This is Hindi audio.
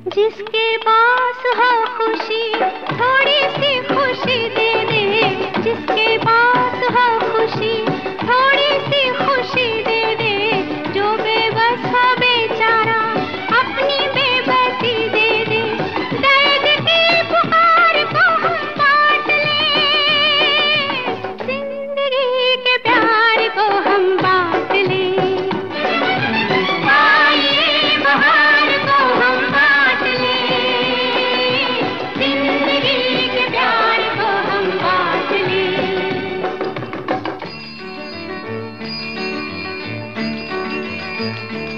जिसके पास हो खुशी थोड़ी सी खुशी दे दे, जिसके पास हो खुशी थोड़ी सी खुशी दे दे, जो बेबस हो बेचारा अपनी बेबसी दे दे, दर्द की पुकार को हम बांट लें, जिंदगी के प्यार को हम बांट लें, आइए बहार को हम बांट लें, जिंदगी के प्यार को हम बांट लें।